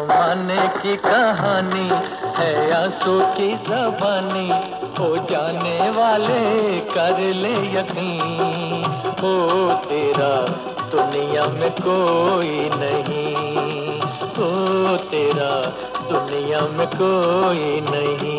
जमाने की कहानी है आंसू की ज़बानी, हो जाने वाले कर ले यकीन, हो तेरा दुनिया में कोई नहीं, हो तेरा दुनिया में कोई नहीं।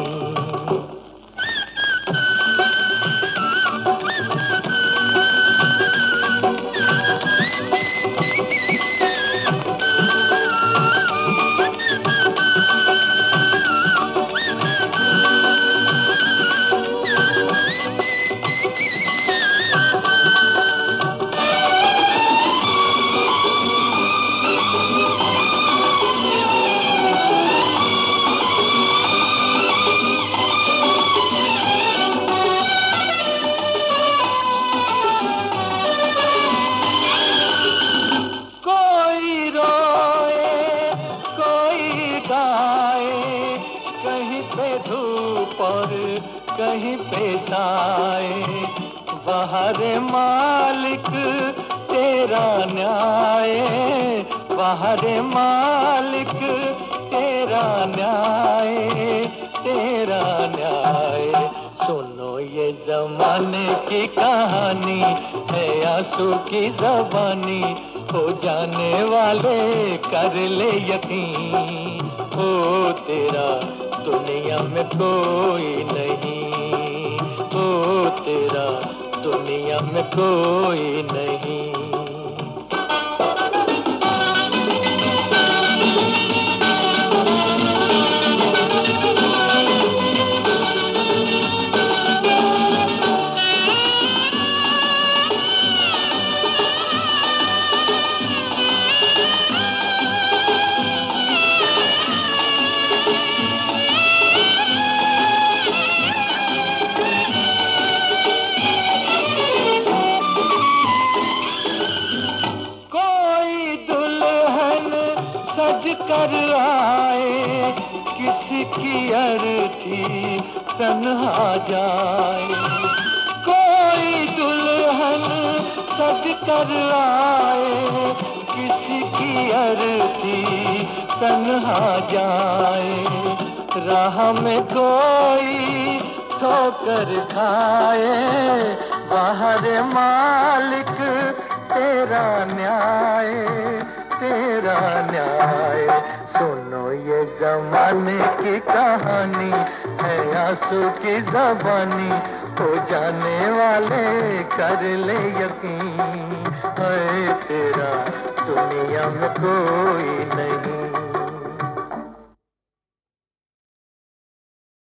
कहीं पे धूप और कहीं पे साए, बाहर मालिक तेरा न्याय, बाहर मालिक तेरा न्याय, तेरा न्याय। सुनो ये जमाने की कहानी है आंसू की ज़बानी, हो जाने वाले कर ले यकीन, हो तेरा दुनिया में कोई नहीं, हो तेरा दुनिया में कोई नहीं। सज कर आए किसी की अर्थी तन्हा जाए, कोई दुल्हन सज कर आए किसी की अर्थी तन्हा जाए, राह में कोई ठोकर खाए, बाहर मालिक तेरा न्याय, तेरा न्याय। सुनो ये जमाने की कहानी है आंसू की ज़बानी, हो जाने वाले कर ले यकीन, है तेरा दुनिया में कोई नहीं।